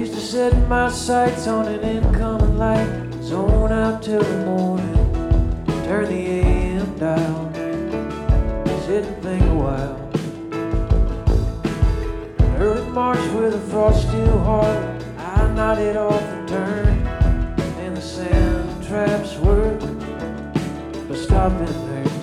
used to set my sights on an incoming light, zone out till the morning, turn the AM dial, sit and think a while. Early March with a frost still hard, I nodded off and turned, and the sand traps work, but stopping there